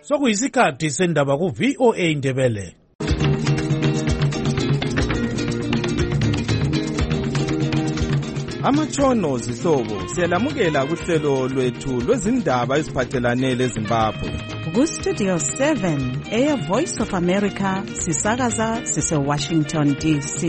Sokuyisikhathi sendaba ku VOA Ndebele. Amatshono zihlobo siyalamukela kuhlelo lwethu lwezindaba eziphathelane leZimbabwe. Ku Studio 7 Air Voice of America sisakaza sise Washington DC.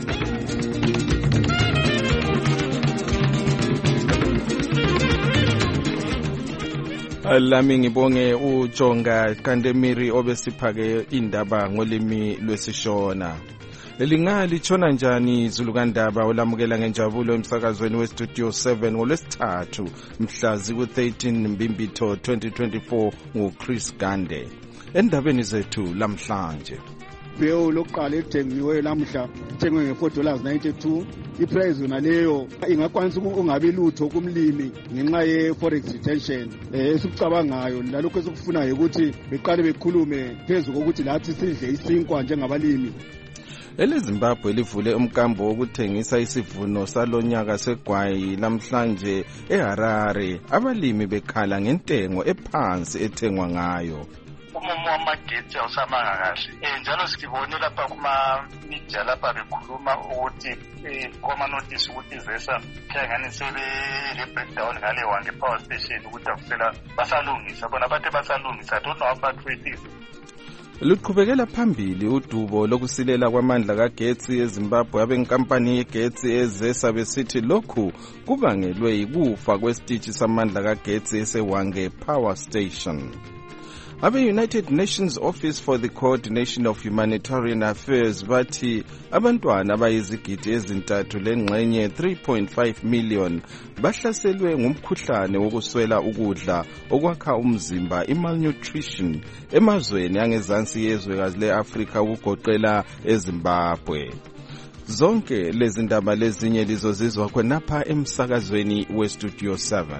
Lami ngibonge uJonga Kandemiri obesiphake indaba ngolimi lwesishona. Lelingali tshona njani Zulukandaba olamukela ngenjabulo emsakazweni weStudio 7 ngolwesithathu mhla ziku-13 Mbimbitho 2024 nguChris Gande. Endabeni zethu lamhlanje. Beyo lokuqala ethengiwe lamhla ithengwe nge$4.92. Iprice yona leyo ingakwanisa ungabi lutho kumlimi ngenxa ye-forex retention. Esikucabangayo lalokho esikufunayo ukuthi beqale bekhulume phezulu kokuthi lathi sidle isinkwa njengabalimi. EleZimbabwe livule umkambo wokuthengisa isivuno salonyaka segwayi lamhlanje eHarare. Abalimi bekhala ngentengo ephansi ethengwa ngayo. Umumo wamagethi awusamanga kahle. Njalo sikibone lapha kuma-media lapha bekhuluma ukuthi kwama-notice ukuthi ZESA phengani sebe-breakdown ngale Hwange power station ukuthi akusela basalungisa. Bona bathe basalungisa. I don't know about it. Luqhubekela phambili udubo lokusilela kwamandla kagetsi eZimbabwe. Abenkampani yegetsi eZESA besithi lokhu kubangelwe yikufa kwesitishi samandla kagetsi eseHwange power station. Abe-United Nations Office for the Coordination of Humanitarian Affairs bathi abantwana abayizigidi ezintathu lengxenye 3.5 million bahlaselwe ngumkhuhlane wokuswela ukudla okwakha umzimba i-malnutrition emazweni angezansi yezwekazi le-Afrika ukugoqela eZimbabwe. Zonke lezi ndaba lezinye lizozizwa khonapha emsakazweni weStudio 7.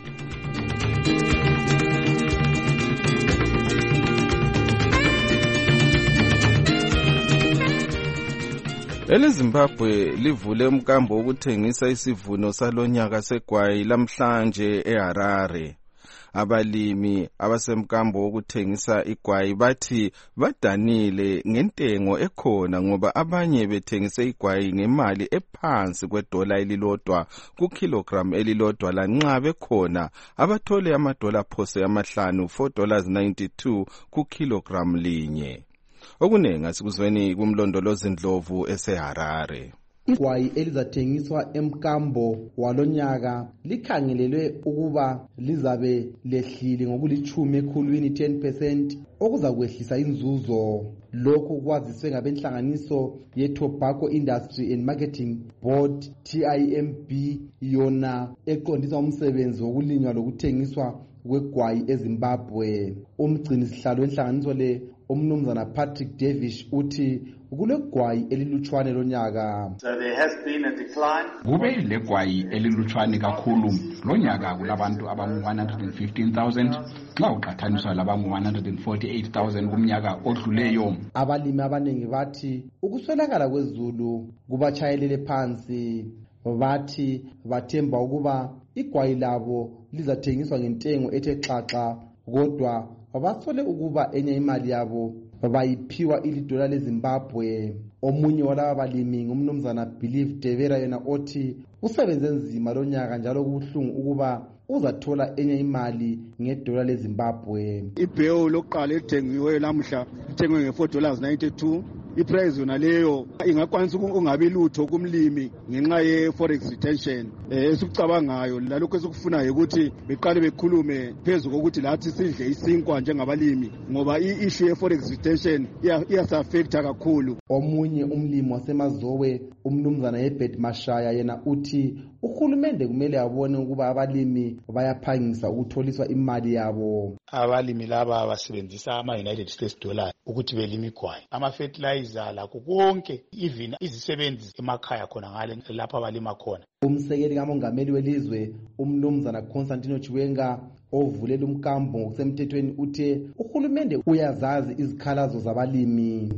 EleZimbabwe livule umkambo wokuthengisa isivuno salonyaka segwayi lamhlanje eHarare. Abalimi abasemkambo wokuthengisa igwayi bathi badanile ngentengo ekhona ngoba abanye bethengise igwayi ngemali ephansi $1 elilodwa ku kilogram elilodwa lanxa bekhona abathole amadola phose amahlanu $4.92 ku kilogram linye. Okunengi asikuzweni kumlondolozi Ndlovu eseHarare. Igwayi elizathengiswa emkambo walonyaka likhangelelwe ukuba lizabe lehlile ngokulithumi ekhulwini 10% okuza kwehlisa inzuzo. Lokhu kwaziswe ngabenhlanganiso ye-Tobacco Industry and Marketing Board TIMB yona eqondisa umsebenzi wokulinywa lokuthengiswa kwegwayi eZimbabwe. Umgcini sihlalo wenhlanganiso le umnumzana Patrick Davish uthi kulegwayi elilutshwane lonyaka. So there has been a decline. Kube legwayi elilutshwane kakhulu lonyaka kulabantu abangu-115,000 xa uqhathaniswa labangu-148,000 kumnyaka odluleyo. Abalimi abaningi bathi ukuswelakala kwezulu kubatshayelele phansi. Bathi bathemba ukuba igwayi labo lizathengiswa ngentengo ethe xaxa kodwa basole ukuba enye imali yabo bayiphiwa $1 leZimbabwe. Omunye walaba balimi ngumnumzana Believe Devera yena othi usebenze nzima lonyaka njalo kubuhlungu ukuba uzathola enye imali $1 leZimbabwe. Ibeyo lokuqala ethengiwe lamhla ithengwe nge$4.92. Iprice yona leyo ingakwanisa ungabi lutho kumlimi ngenxa ye-forex retention. Esikucabangayo lalokho esikufunayo ukuthi beqale bekhulume phezulu kokuthi lathi sidle isinkwa njengabalimi ngoba i-issue ye-forex retention iyasa-affecta kakhulu. Omunye umlimi wasemazowe umnumzana Herbert Mashaya yena uthi uhulumende kumele abone ukuba abalimi bayaphangisa ukutholiswa imali yabo. Abalimi laba basebenzisa ama-United States dollar ukuthi belime igwayi, ama-fertilizer lakho konke, even izisebenzi emakhaya khona ngale lapha abalima khona. Umsekeli kamongameli welizwe umnumzana Constantino Chiwenga ovulela umkambo ngokusemthethweni uthe uhulumende uyazazi izikhalazo zabalimi.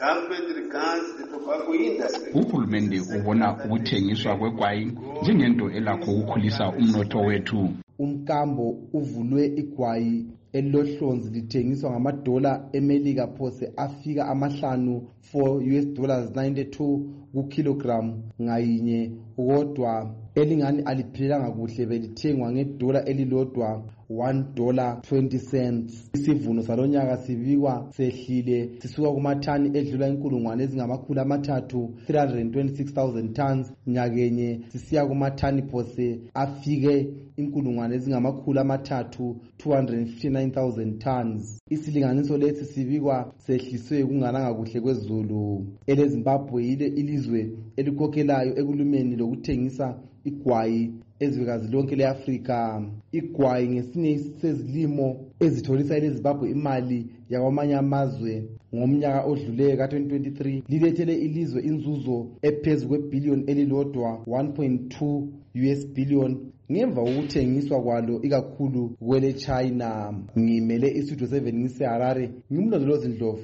Uhulumende ubona ukuthengiswa kwegwayi njengento elakho ukukhulisa umnotho wethu. Umkambo uvulwe igwayi elilohlonzi lithengiswa ngamadola emelika phose afika amahlanu $4.92 kukilogram ngayinye, kodwa elingani aliphelelanga kuhle belithengwa ngedola elilodwa $1.20. Isivuno salonyaka sibikwa sehlile sisuka kumathani edlula inkulungwane ezingamakhulu 326,000 tons nyakenye sisiya kumathani phose afike inkulungwane ezingamakhulu 259,000 tons. Isilinganiso lesi sibikwa sehliswe kungananga kuhle kwezulu. EleZimbabwe yile ilizwe elikhokhelayo ekulumeni lokuthengisa igwayi ezwekazi lonke leAfrika. Igwayi ngesinye sezilimo ezitholisa eleZimbabwe imali yakwamanye amazwe. Ngomnyaka odluleyo ka-2023 lilethele ilizwe inzuzo ephezu kwebillion elilodwa $1.2 billion ngemva kokuthengiswa kwalo ikakhulu kwele China. Ngimele iStudio 7 ngiseHarare, ngimlondolozi Ndlovu.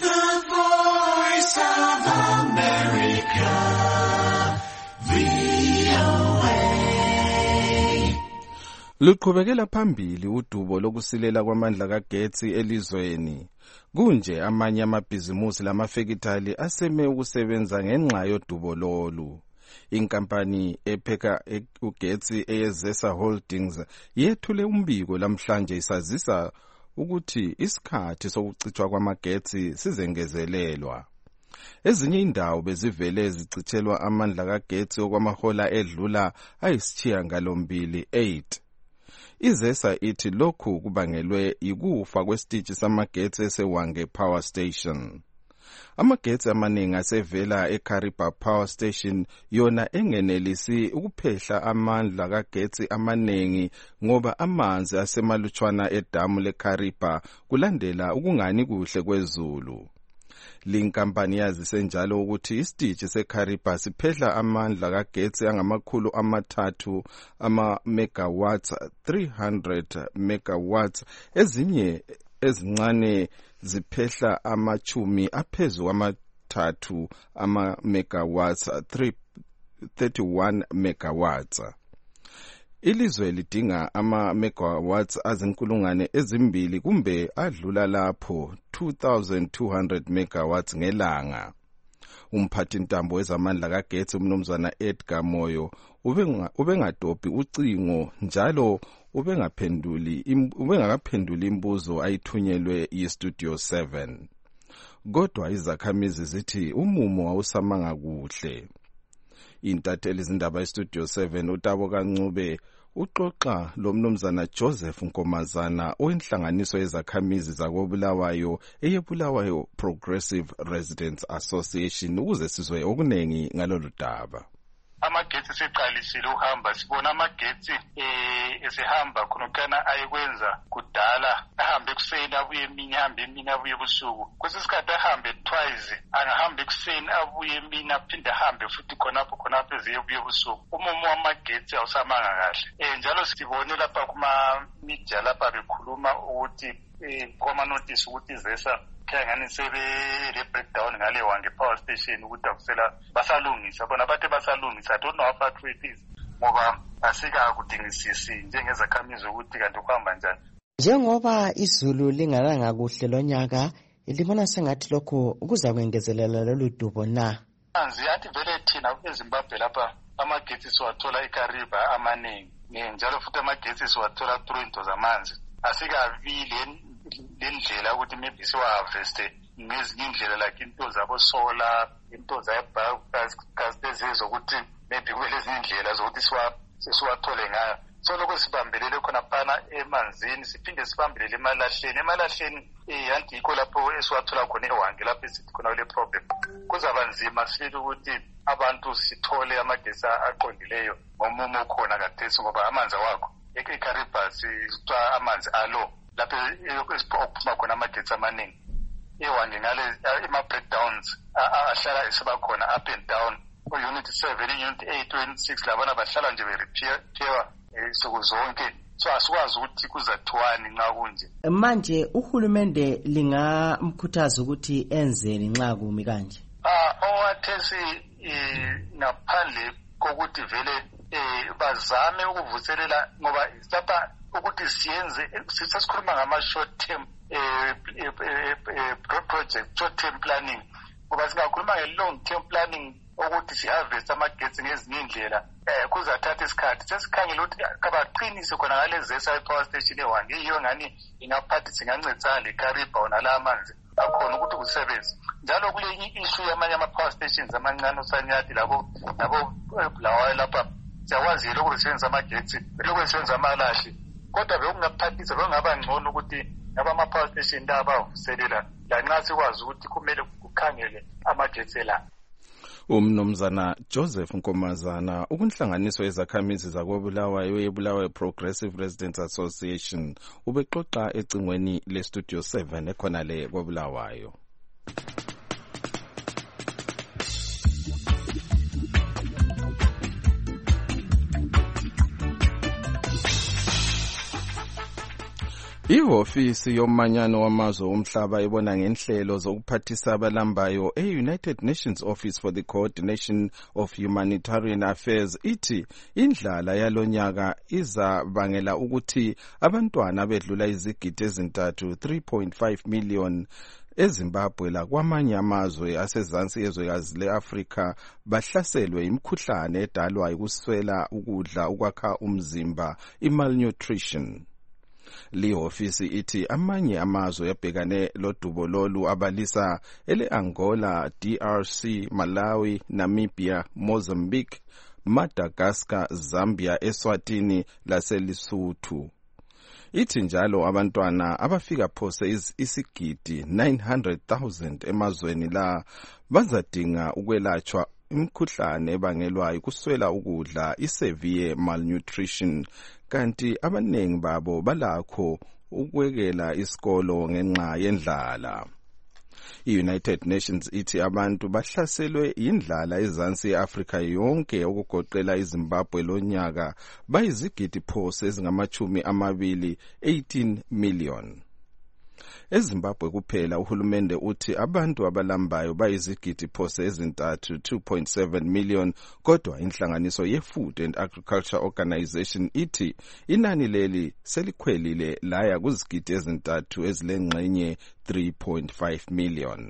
Luqhubekela phambili udubo lokusilela kwamandla kagetsi elizweni. Kunje amanye amabhizimusi lamafekitali aseme ukusebenza ngenxa yodubo lolu. Inkampani epheka ugetsi eyeZesa Holdings yethule umbiko lamhlanje isazisa ukuthi isikhathi sokucithwa kwamagetsi sizengezelelwa. Ezinye indawo bezivele zicithelwa amandla kagetsi okwamahola edlula ayisishiyagalombili 8. iZesa ithi lokhu kubangelwe yikufa kwesitishi samagetsi eseWange Power Station. Amagetsi amaningi asevela eKariba Power Station yona engenelisi ukuphehla amandla kagetsi amaningi ngoba amanzi asemalutshwana edamu leKariba kulandela ukungani kuhle kwezulu. Linkampani yazise njalo ukuthi isitishi seKariba siphehla amandla kagetsi angamakhulu 3 megawatts 300 megawatts, ezinye ezincane ziphehla amachumi aphezu kwama3 megawatts 31 megawatts. Ilizwe lidinga megawatts azinkulungwane ezimbili kumbe adlula lapho 2,200 megawatts ngelanga. Umphathi ntambo wezamandla kagetsi umnumzana Edgar Moyo ubengadobhi ucingo njalo ubengakaphenduli imbuzo ayithunyelwe yiStudio 7. Kodwa izakhamizi zithi umumo wawusamanga kuhle. Intatheli izindaba iStudio 7 uTabo Kancube uxoxa lomnumzana Joseph Nkomazana owenhlanganiso yezakhamizi zakoBulawayo eyeBulawayo Progressive Residents Association ukuze sizwe okunengi ngalolu daba. Amagetsi seqalisile uhamba, sibona amagetsi esehamba khonokana ayekwenza kudala, ahambe ekuseni abuye emini, ahambe emini abuye ebusuku. Kwesi sikhathi ahambe twice, angahambe ekuseni abuye emini aphinde ahambe futhi khonapho ebuye ebusuku. Umumo wamagetsi awusamanga kahle. Njalo sibone lapha kuma media lapha bekhuluma ukuthi kwama-notice ukuthi iZesa ngani le breakdown ngale Wange Power Station ukuthi akusela basalungisa, bona bathe basalungisa. I don't know how far it is ngoba asikakudingisisi njengezakhamizi ukuthi kanti kuhamba njani. Njengoba izulu lingalanga kuhle lonyaka, libona sengathi lokho kuza kwengezelela lolu dubo na? Manzi athi vele thina eZimbabwe lapha amagetsi siwathola eKariba amaningi, njalo futhi amagetsi siwathola through into zamanzi. Asikavile lendlela ukuthi maybe siwa-harveste ngezinye indlela like into zabo-solar, into zayebhasi zokuthi maybe kube lezinye indlela zokuthi siwathole ngayo. So lokho sibambelele khona phana emanzini, siphinde sibambelele emalahleni yanti yikho lapho esiwathola khona eWange lapho esithi khona kule problem. Kuzaba nzima sifile ukuthi abantu sithole amagetsi aqondileyo ngomumo khona kathesi ngoba amanzi awakho. eKariba sitwa amanzi alo lapho esiphuma khona amagetsi amaningi. eWange ngale ima-breakdowns ahlala esiba khona up and down. Unit 7, Unit 8, Unit 6 labana bahlala nje be-repair suku zonke. So asikwazi ukuthi kuzathiwani nxa kunje. Manje uhulumende lingamkhuthaza ukuthi enzeni nxa kumi kanje? Owathesi ngaphandle kokuthi vele bazame ukuvuselela ngoba lapha ukuthi siyenze sesikhuluma ngama-short term project, short term planning, ngoba singakhuluma nge-long term planning ukuthi si-harvest amagetsi ngezinye indlela kuzathatha isikhathi. Sesikhangela ukuthi kabaqinise khona ngalezesa i-power station e-1 yiyo ngani ingaphathisa ingancedisana le-Kariba nala amanzi akhona ukuthi kusebenze. Njalo kule issue yamanye ama-power stations amancane uSanyati nabo Bulawayo lapha siyakwazi lokhu besebenzisa amagetsi lokhu besebenzisa amalahle, kodwa bekungaphathisa bekungaba ngcono ukuthi naba ama-power station la bavuselela lanxa sikwazi ukuthi kumele kukhangele amagetsi elanga. Umnumzana Joseph Nkomazana ukunhlanganiso yezakhamizi zakoBulawayo yeBulawayo Progressive Residents Association ubexoxa ecingweni leStudio 7 ekhona le koBulawayo. Ihofisi yomanyano wamazwe omhlaba ibona ngenhlelo zokuphathisa abalambayo e-United Nations Office for the Coordination of Humanitarian Affairs ithi indlala yalonyaka izabangela ukuthi abantwana bedlula izigidi ezintathu 3.5 million eZimbabwe lakwamanye amazwe asezansi yezwekazi le-Afrika bahlaselwe imikhuhlane edalwa yikuswela ukudla ukwakha umzimba, i-malnutrition. Lihofisi ithi amanye amazwe yabhekane lodubo lolu abalisa ele-Angola, DRC, Malawi, Namibia, Mozambique, Madagascar, Zambia, Eswatini laseLesotho. Ithi njalo abantwana abafika phose isigidi 900,000 emazweni la bazadinga ukwelatshwa imikhuhlane ebangelwa yikuswela ukudla, i-severe malnutrition, kanti abanengi babo balakho ukwekela isikolo ngenxa yendlala. I-United Nations ithi abantu bahlaselwe indlala ezansi ye-Afrika yonke okugoqela iZimbabwe lonyaka bayizigidi phose ezingama-18 million. EZimbabwe kuphela uhulumende uthi abantu abalambayo bayizigidi phose ezintathu 2.7 million, kodwa inhlanganiso ye-Food and Agriculture Organization ithi inani leli selikhwelile laya kuzigidi ezintathu ezilengxenye 3.5 million.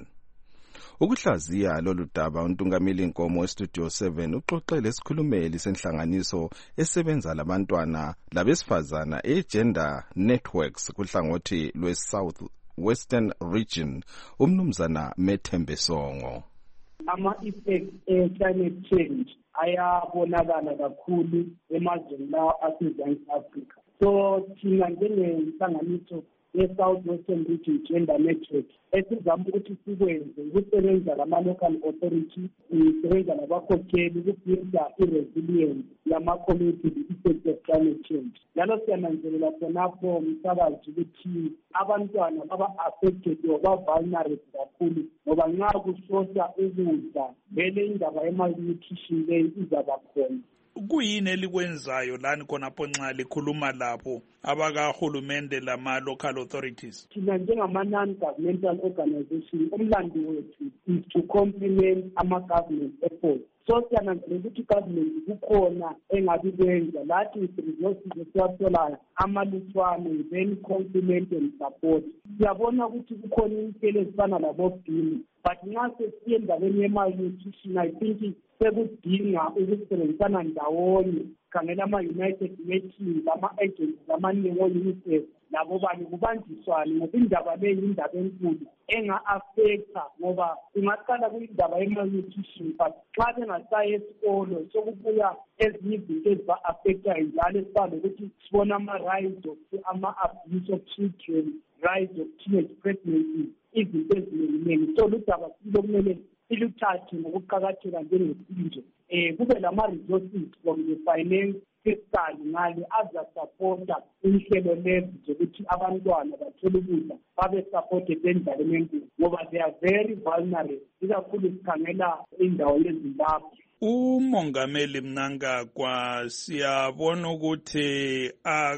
Ukuhlaziya lolu daba uNtungameli Nkomo weStudio 7 uxoxele isikhulumeli senhlanganiso esebenza labantwana labesifazana e-Gender Networks kuhlangothi lwe-South Western Region, umnumzana Methembe Songo. Ama-effects e-climate change ayabonakala kakhulu emazweni lawa asezansi Afrika. So thina njengenhlanganiso ye-South Western Region Gender Network esizama ukuthi sikwenze ukusebenza lama-local authority, ukusebenza labakhokheli ukubhilda i-resilience yama-community effects of climate change. Njalo siyananzelela khonapho msakazi ukuthi abantwana baba-affected or ba-vulnerable kakhulu ngoba nxa kushota ukudla vele indaba ye-malnutrition leyi izaba khona. Kuyini elikwenzayo lani khonapho nxa likhuluma lapho abakahulumende lama-local authorities? Thina njengama-non-governmental organization umlando wethu is to complement ama-government efforts. So siyananzelela ukuthi government kukhona engabi kwenza lathi resources esiwatholayo amalutshwane then complement and support. Siyabona ukuthi kukhona inhlelo ezifana labo-BIM, but nxa sesiye endabeni ye-malnutrition I think sekudinga ukusebenzisana ndawonye khangela ama-United Nations, ama-agencies amaningi o-UNICEF labo bani kubanjiswane ngoba indaba leyi indaba enkulu enga-affecta ngoba ingaqala kuyindaba ye-malnutrition but xa bengasayi esikolo sokubuya ezinye izinto eziba-affectayo njalo esifana nokuthi sibona ama-rise of ama-abuse of children, rise of teenage pregnancy, izinto eziningi. So ludaba silokumele siluthathe ngokuqakatheka njengesizwe. Kube lama-resources from the finance fiscal ngale azasupporta inhlelo lezi zokuthi abantwana bathole ukudla babe supported endlaleni enkulu ngoba they are very vulnerable, ikakhulu sikhangela indawo yeZimbabwe. Umongameli Mnangagwa siyabona ukuthi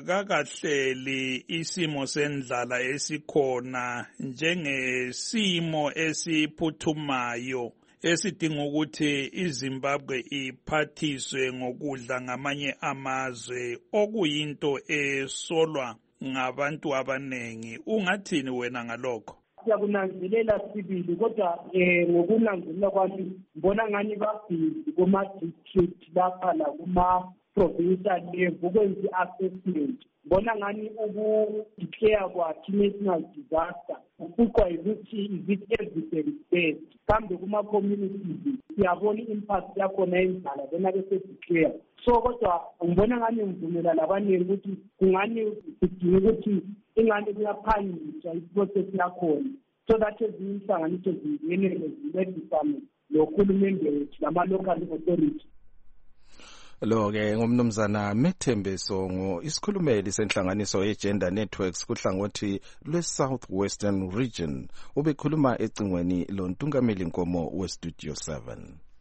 akakahleli isimo sendlala esikhona njengesimo esiphuthumayo esidinga ukuthi iZimbabwe iphathiswe ngokudla ngamanye amazwe okuyinto esolwa ngabantu abanengi. Ungathini wena ngalokho? Siyakunanzelela sibili kodwa ngokunanzelela kwami ngibona ngani babhizi kuma-district lapha lakuma-provincial level ukwenza i-assessment. Ngibona ngani uku-declare kwakhe i-national disaster ufuqwa ukuthi is it evidence-based. Kambe kuma-communities siyabona i-impact yakhona endala bona bese-declare. So kodwa ngibona ngani ngivumela labaningi ukuthi kungani sidinga ukuthi ingane kuyaphangiswa iprocess yakhona so that ezinye inhlanganiso zingenele zincedisane nohulumende wethu lama-local authority. Lo-ke ngumnumzana Methembe Songo, isikhulumeli senhlanganiso ye-Gender Networks kuhlangothi lwe-South Western Region. Ubekhuluma ecingweni lontungameli Nkomo we-Studio 7.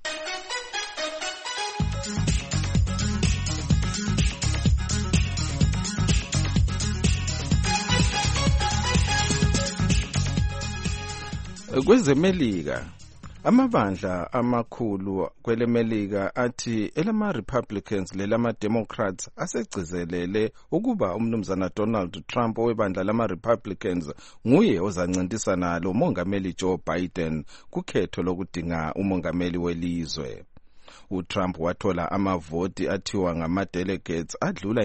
Kwezemelika, amabandla amakhulu kwelemelika athi elama-Republicans lelama-Democrats asegcizelele ukuba umnumzana Donald Trump owebandla lama-Republicans nguye ozancintisana lo mongameli Joe Biden kukhetho lokudinga umongameli welizwe. uTrump wathola amavoti athiwa ngama-delegates adlula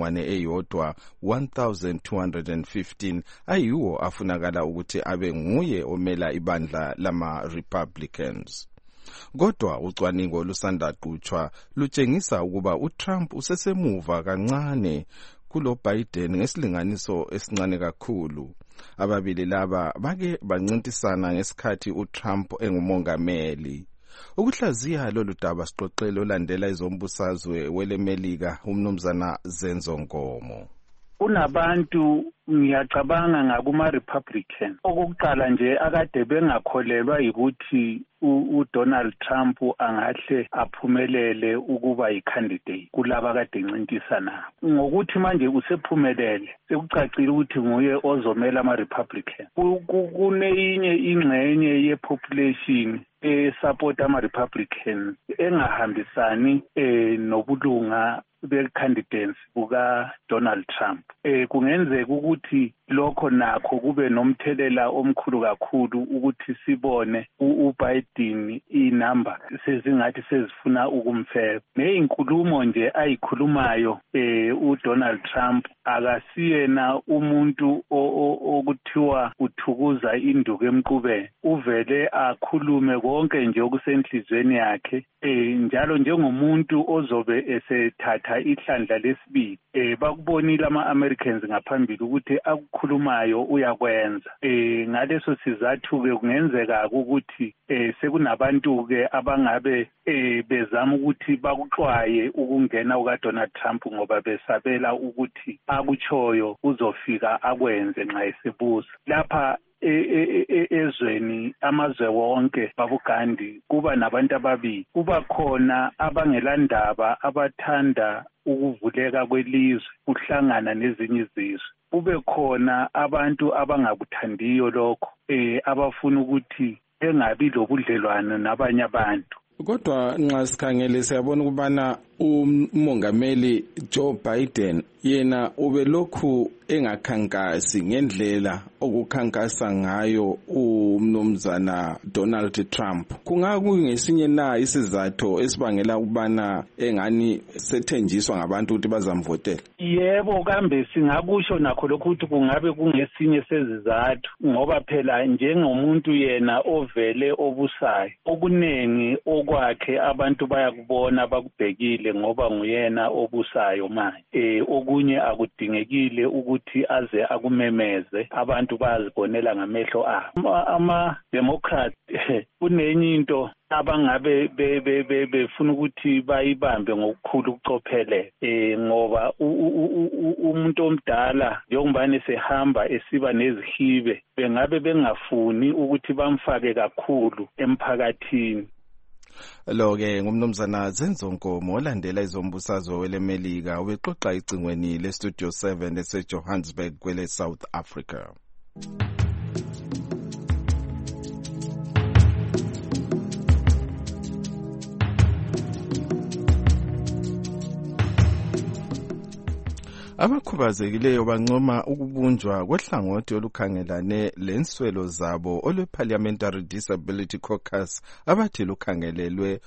1,215 ayiwo afunakala ukuthi abe nguye omela ibandla lama-Republicans. Kodwa ucwaningo lusanda qhutshwa lutshengisa ukuba uTrump usesemuva kancane kulo Biden ngesilinganiso esincane kakhulu. Ababili laba bake bancintisana ngesikhathi uTrump engumongameli. Ukuhlaziya lolu daba siqoqele olandela izombusazwe welemelika umnumzana Zenzo Nkomo. Kunabantu ngiyacabanga ngakuma-Republican okokuqala nje akade bengakholelwa ukuthi uDonald Trump angahle aphumelele ukuba yi-candidate kulaba kade ncintisana ngokuthi manje usephumelele sekucacile ukuthi nguye ozomela ama-Republican. Kuneyinye ingxenye ye-population support ama-Republican engahambisani nobulunga be-candidates buka Donald Trump. Kungenzeka ukuthi lokho nakho kube nomthelela omkhulu kakhulu ukuthi sibone uBiden inamba sezingathi sezifuna ukumfeza. Neyinkulumo nje ayikhulumayo uDonald Trump akasiyena umuntu okuthiwa uthukuza induku emqubeni. Uvele akhulume konke nje okusenhlizweni yakhe njalo njengomuntu ozobe esethatha ihlandla lesibili. Bakubonile ama-Americans ngaphambili ukuthi akukhulumayo uyakwenza. Ngaleso sizathu-ke kungenzeka ukuthi sekunabantu-ke abangabe bezama ukuthi bakuxwaye ukungena ukaDonald Trump ngoba besabela ukuthi akutshoyo uzofika akwenze nxa esebusa. Lapha ezweni amazwe wonke babugandi kuba nabantu ababili. Kuba khona abangelandaba abathanda ukuvuleka kwelizwe kuhlangana nezinye izizwe. Kube khona abantu abangakuthandiyo lokho abafuna ukuthi engabi lobudlelwano nabanye abantu. Kodwa nxa sikhangele siyabona ukubana umongameli Joe Biden yena ubelokhu engakhankasi ngendlela okukhankasa ngayo umnumzana Donald Trump. Kungakungesinye na isizathu esibangela ukubana engani sethenjiswa ngabantu ukuthi bazamvotela? Yebo, kambe singakusho nakho lokho ukuthi kungabe kungesinye sezizathu ngoba phela njengomuntu yena ovele obusayo okuningi okwakhe abantu bayakubona bakubhekile ngoba nguyena obusayo manje. Okunye akudingekile ukuthi aze akumemeze, abantu bayazibonela ngamehlo abo. Ama-Democrats kunenye into abangabe befuna ukuthi bayibambe ngokukhulu ukucophelela ngoba umuntu omdala njengoba sehamba esiba nezihibe bengabe bengafuni ukuthi bamfake kakhulu emphakathini. Lo-ke ngumnumzana Zenzo Nkomo olandela izombusazwe welemelika ubexoxa icingweni leStudio 7 eseJohannesburg kwele South Africa. Abakhubazekileyo bancoma ukubunjwa kwehlangothi olukhangelane lenswelo zabo olwe-Parliamentary Disability Caucus abathi lukhangelelwe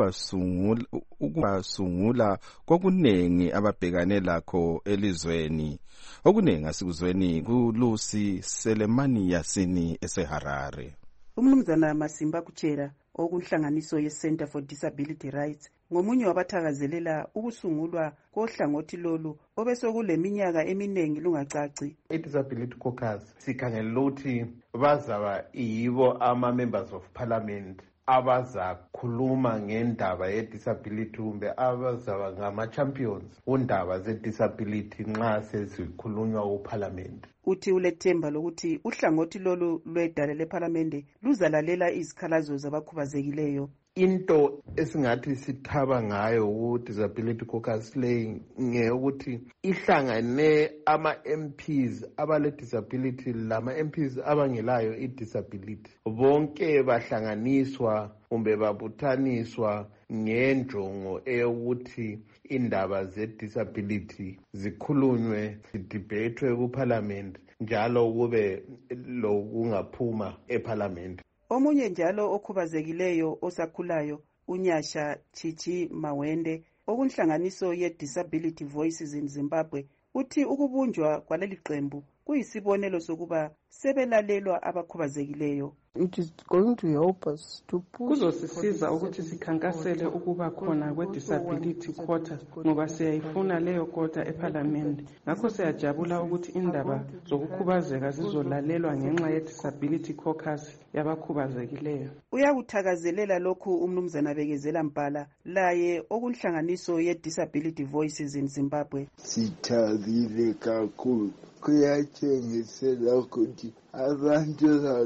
ukubasungula kokunengi ababhekane lakho elizweni. Okuningi asikuzweni kuLucy Selemani Yasini eseHarare. Umnumzana Masimba Kuchera okunhlanganiso ye-Center for Disability Rights ngomunye wabathakazelela ukusungulwa kohlangothi lolu obesokule minyaka eminingi lungacaci. I-Disability Caucus sikhangelela ukuthi bazaba yibo ama-members of parliament abazakhuluma ngendaba ye-disability kumbe abazaba ngama-champions kundaba ze-disability nxa sezikhulunywa kuparliament. Uthi ulethemba lokuthi uhlangothi lolu lwedale lephalamende luzalalela izikhalazo zabakhubazekileyo. Into esingathi sithaba ngayo ku-Disability Caucus leyi ngeyokuthi ihlangane ama-MPs abale-disability lama-MPs abangelayo i-disability. Bonke bahlanganiswa kumbe babuthaniswa ngenjongo eyokuthi indaba ze-disability zikhulunywe, zidibethwe kuparliament njalo kube lokungaphuma eparliament. Omunye njalo okhubazekileyo osakhulayo uNyasha Chichi Mawende okunhlanganiso ye-Disability Voices in Zimbabwe uthi ukubunjwa kwaleli qembu kuyisibonelo sokuba sebelalelwa abakhubazekileyo. It is going to help us to push. Kuzosisiza ukuthi sikhankasele ukuba khona kwe-disability quota ngoba siyayifuna leyo quota eParliament. Ngakho siyajabula ukuthi indaba zokukhubazeka zizolalelwa ngenxa ye-Disability Caucus yabakhubazekileyo. Uyakuthakazelela lokhu umnumzana Bekezela Mpala laye okunhlanganiso ye-Disability Voices in Zimbabwe. Sithabile kakhulu. Kuyatshengisela ukuthi abantu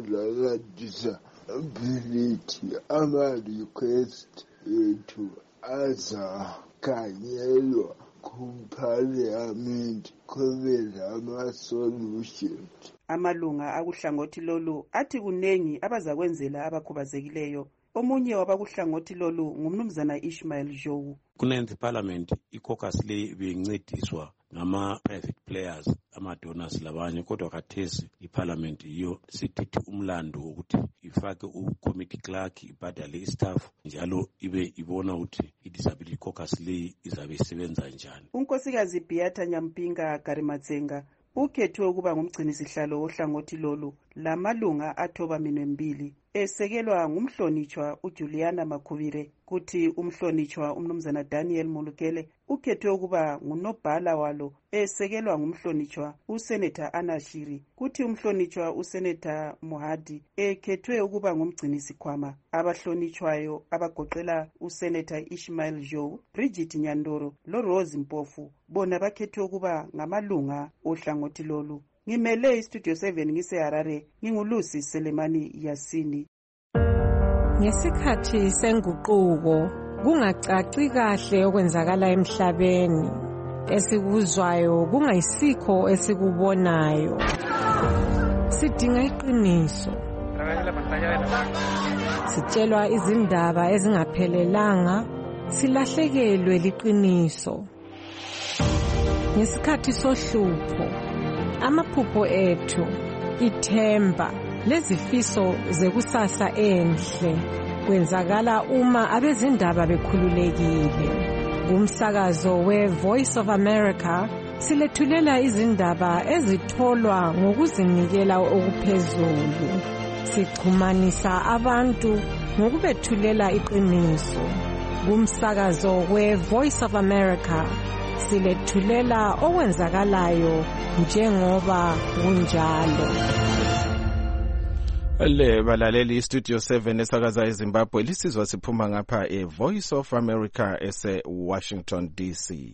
abadisability ama-request ethu azakhangelwa kuParliament kube lama-solutions. Amalunga akuhlangothi lolu athi kunengi abazakwenzela abakhubazekileyo. Omunye wabakuhlangothi lolu ngumnumzana Ishmael Jowu. Kunethi parliament i-caucus le beyincediswa ngama-private players ama-donors labanye kodwa khathesi iparliament yiyo sithethe umlando wokuthi ifake u-committee clerk ibhadale istaff njalo ibe ibona ukuthi i-disability caucus le izabe isebenza njani. Unkosikazi Beata Nyampinga Garimatsenga ukhethwe ukuba ngumgcinisihlalo wohlangothi lolu lamalunga athoba minwembili esekelwa ngumhlonitshwa uJuliana Makhubire kuthi umhlonitshwa umnumzana Daniel Mulukele ukhethwe ukuba ngunobhala walo esekelwa ngumhlonitshwa uSenator Anashiri kuthi umhlonitshwa uSenator Muhadi ekhethwe ukuba ngumgcinisikhwama. Abahlonitshwayo abagoqela uSenator Ishmael Joe, Bridget Nyandoro loRose Mpofu bona bakhethwe ukuba ngamalunga ohlangothi lolu. Ngimele iStudio 7 ngiseHarare, ngingulusi Selemani Yasini. Ngesikhathi senguquko kungacaci kahle okwenzakala emhlabeni, esikuzwayo kungayisikho esikubonayo. Sidinga iqiniso. Sitshelwa izindaba ezingaphelelanga, silahlekelwe liqiniso. Ngesikhathi sohlupho, amaphupho ethu, ithemba lezifiso zekusasa enhle kwenzakala uma abezindaba bekhululekile. Kumsakazo we-Voice of America silethulela izindaba ezitholwa ngokuzinikela okuphezulu. Sichumanisa abantu ngokubethulela iqiniso. Kumsakazo we-Voice of America silethulela okwenzakalayo njengoba kunjalo. Le balaleli iStudio 7 esakaza eZimbabwe lisizwa siphuma ngapha eVoice of America ese Washington DC.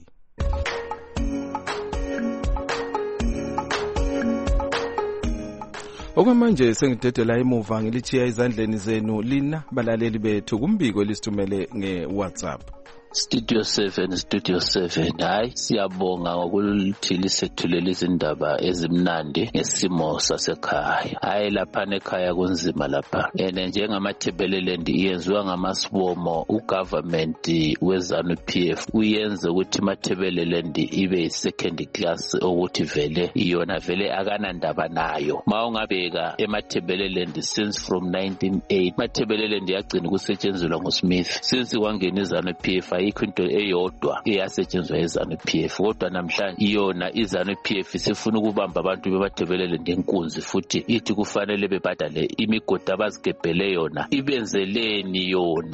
Okwamanje sengidedela emuva ngilichiya izandleni zenu lina balaleli bethu kumbiko lisithumele ngeWhatsApp. Studio 7 hayi siyabonga ngokuthi lisethulele izindaba ezimnandi ngesimo sasekhaya. Hayi lapha ekhaya kunzima lapha. Njengamathebeleland iyenziwa ngamasibomo ugovernment weZANU-PF uyenze ukuthi mathebeleland ibe second class ukuthi vele iyona vele akanandaba nayo. Mawungabeka emathebeleland since from 1980 mathebeleland yagcina kusetshenziswa nguSmith since kwangena iZANU-PF ayikho into eyodwa eyasetshenziswa eZANU-PF kodwa namhlanje iyona iZANU-PF sifuna ukubamba abantu bemathebeleland enkunzi futhi ithi kufanele bebadale imigodi abazigebhele yona ibenzeleni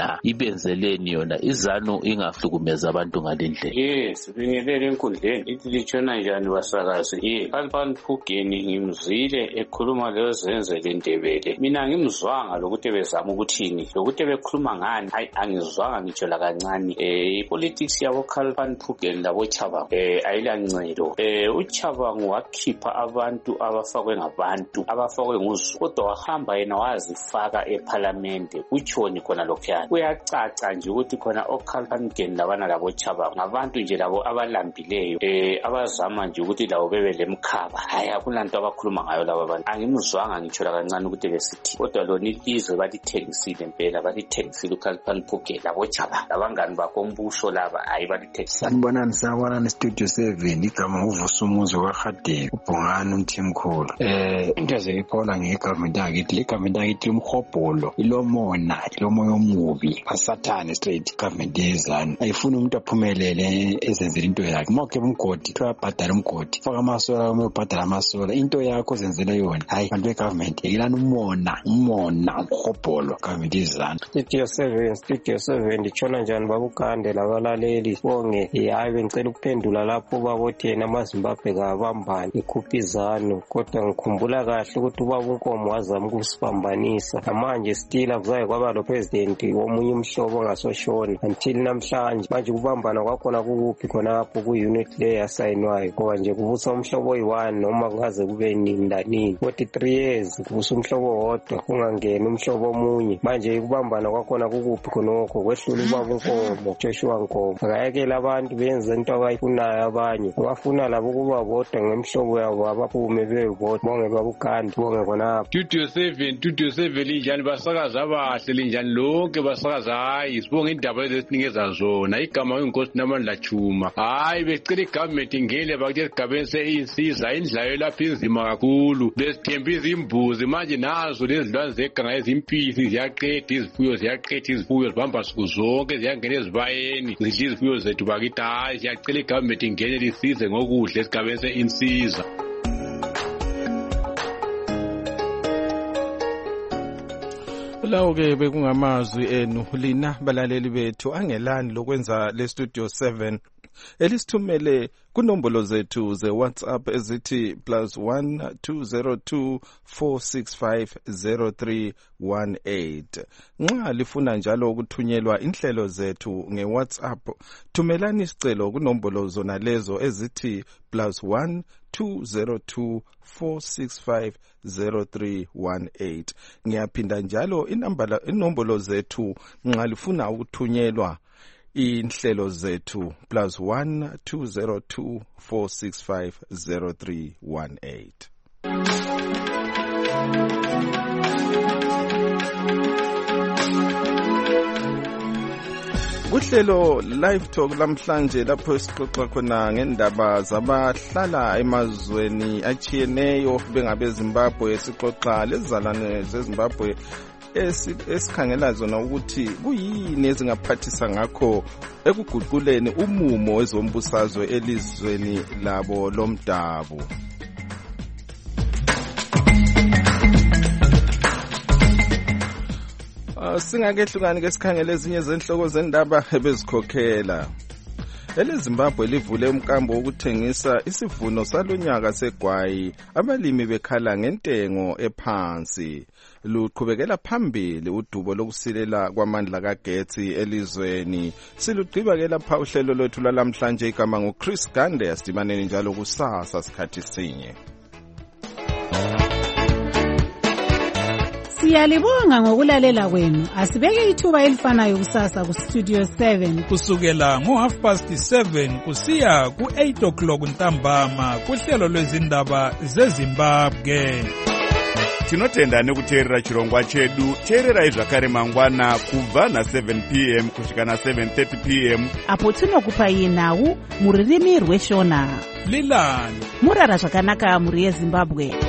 yona iZANU ingahlukumeza abantu ngalendlela. Yes, bingelele enkundleni ithi litshona njani basakazi. Khalipani Phugeni ngimzwile ekhuluma leyo zenzele Ndebele. Mina ngimzwanga lokuthi bezama ukuthini lokuthi bekhuluma ngani hayi angizwanga ngitsho la kancane. Politics yabo Khalipani Phugeni labo Chabangu ayilancelo. uChabangu wakhipha abantu abafakwe ngabantu abafakwe nguZulu kodwa wahamba yena wazifaka eParliament utshoni khona lokhuyana. Kuyacaca nje ukuthi khona oKhalipani Phugeni labana labo Chabangu ngabantu nje labo abalambileyo abazama nje ukuthi labo bebe lemkhaba. Hayi akulanto abakhuluma ngayo labo abantu. Angimzwanga ngitsho la kancane ukuthi besithi kodwa lona ilizwe balithengisile impela balithengisile uKhalipani Phugeni labo Chabangu labangani bakho umbuso laba hayi balithengisile. Sanibonani Studio 7 igama uvusa umuzo kaHadebe uBhongani umthimkhulu. Into ezeyiphola ngegovernment yakithi legovernment yakithi umhobholo ilomoya omubi asathane straight government yezanu ayifuna umuntu aphumelele ezenzele into yakhe. Mawukhe umgodi uyabhadala umgodi faka amasola uyobhadala amasola into yakho zenzele yona hayi bantu begovernment yekilana umona umhobholo government yezanu. Studio 7 nditshona njani babukande labalaleli bonge hayi bengicela ukuphendula lapho babothi yena amaZimbabwe kabambani ikhupha iZANU kodwa ngikhumbula kahle ukuthi ubaba uNkomo wazama ukusibambanisa manje still akuzaye kwaba lo president womunye umhlobo ongasoshona until namhlanje manje kubambana kwakhona kukuphi khonapho ku-unit le yasayinwayo ngoba nje kubusa umhlobo oyi-1 noma kungaze kube nini lanini 43 years kubusa umhlobo wodwa kungangeni umhlobo omunye manje kubambana kwakhona kukuphi khonokho kwehlula ubaba uNkomo Joshua Nkomo akayekela abantu benze into abayifunayo abanye abafuna labo kuba bodwa ngemhlobo yabo abaphume bebodwa bonge babukandi bonge khonapho. Studio 7 linjani basakaza abahle linjani lonke basakaza hayi sibonge indaba ezisinikeza zona igama inkosi namandla Chuma hayi becela igovernment ingene bakuthi esigabeni seinsiza indlayo lapha inzima kakhulu besithemba izimbuzi manje nazo lezilwane zeganga ezimpisi ziyaqeda izifuyo zibamba siku zonke ziyangena ezibayeni zidla izifuyo zethu bakithi hayi siyacela igovernment ingene lisize ngokuhle esigabeni seinsiza. Lawo-ke bekungamazwi enu lina balaleli bethu angelani lokwenza le Studio 7 elisithumele kunombolo zethu ze-WhatsApp ezithi +1 202 465 0318. Nxa lifuna njalo ukuthunyelwa inhlelo zethu nge-WhatsApp thumelani isicelo kunombolo zona lezo ezithi +1 202 465 0318. Ngiyaphinda njalo inombolo zethu nxa lifuna ukuthunyelwa inhlelo zethu +1 202 465 0318. Kuhlelo live talk lamhlanje lapho esixoxa khona ngendaba zabahlala emazweni achiyeneyo bengabe Zimbabwe sixoxa lezizalwane zeZimbabwe esikhangela zona ukuthi kuyini ezingaphathisa ngakho ekuguquleni umumo wezombusazwe elizweni labo lomdabu. Singakehlukani ke sikhangele ezinye zenhloko zendaba ebezikhokhela. EleZimbabwe livule umkambo wokuthengisa isivuno salonyaka segwayi abalimi bekhala ngentengo ephansi. Luqhubekela phambili udubo lokusilela kwamandla kagetsi elizweni. Silugqiba ke lapha uhlelo lwethu lalamhlanje igama nguChris Gande asidibaneni njalo kusasa sikhathi sinye. Siyalibonga ngokulalela kwenu. Asibeke ithuba elifanayo kusasa ku Studio 7 kusukela ngo7:30 kusiya ku8 ntambama kuhlelo lwezindaba zeZimbabwe. Tinotenda nekuteerera chirongwa chedu. Teererai zvakare mangwana kubva na7 p.m. kusvika na7:30 p.m. apo tinokupai nhau mururimi rweshona. Lilani murara zvakanaka muri yeZimbabwe.